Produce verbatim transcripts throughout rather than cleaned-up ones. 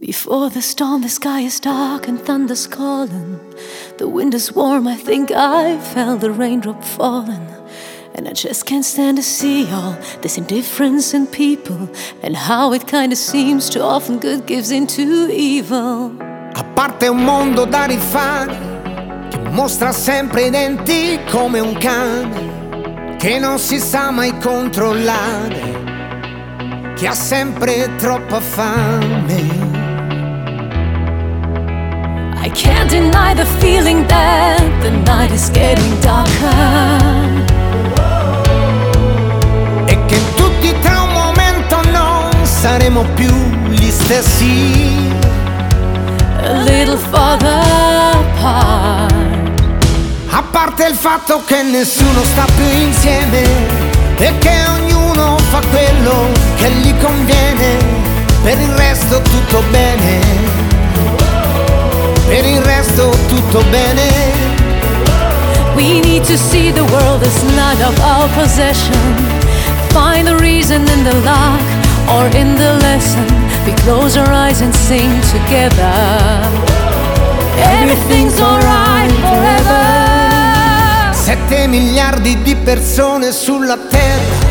Before the storm, the sky is dark and thunder's calling. The wind is warm, I think I felt the raindrop falling. And I just can't stand to see all this indifference in people, and how it kinda seems too often good gives into evil. A parte un mondo da rifare, che mostra sempre i denti come un cane, che non si sa mai controllare, che ha sempre troppa fame. I can't deny the feeling that the night is getting darker, e che tutti tra un momento non saremo più gli stessi. a little farther apart. A parte il fatto che nessuno sta più insieme e che ognuno fa quello che gli conviene, per il resto tutto bene. Per il resto tutto bene. We need to see the world as not of our possession. Find the reason in the lock or in the lesson. We close our eyes and sing together. Everything's alright forever. Sette miliardi di persone sulla terra,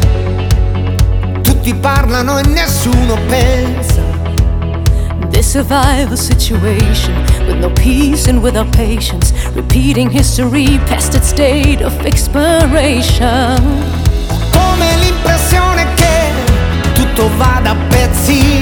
tutti parlano e nessuno pensa. This survival situation, with no peace and without patience, repeating history past its state of expiration. Come l'impressione che tutto vada a pezzi,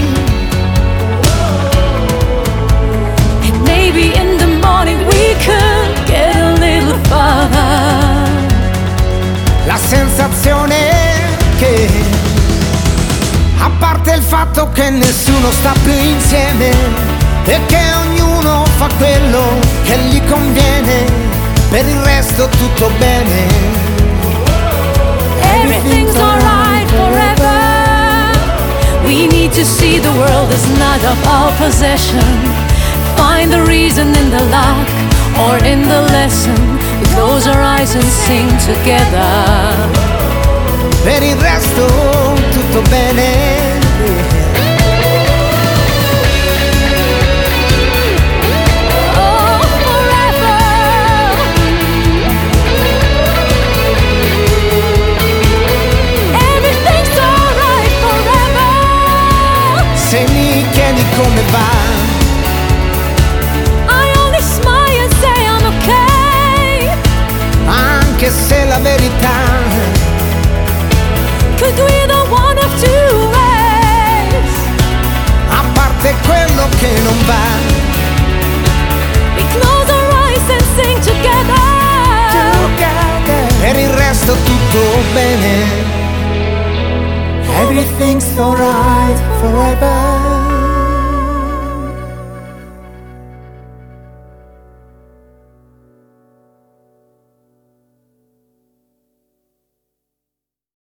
And maybe in the morning we could get a little farther. la sensazione che, a parte il fatto che nessuno sta più insieme e che ognuno fa quello che gli conviene, per il resto tutto bene. Everything's alright forever. We need to see the world as not of our possession. Find the reason in the lock or in the lesson. We close our eyes and sing together. Per il resto tutto bene. Oh, forever. Everything's alright forever. Se mi chiedi come va, I only smile and say I'm okay. anche se la verità Could go either one of two ways. a parte quello che non va, We close our eyes and sing together. per il resto tutto bene. Everything's alright forever.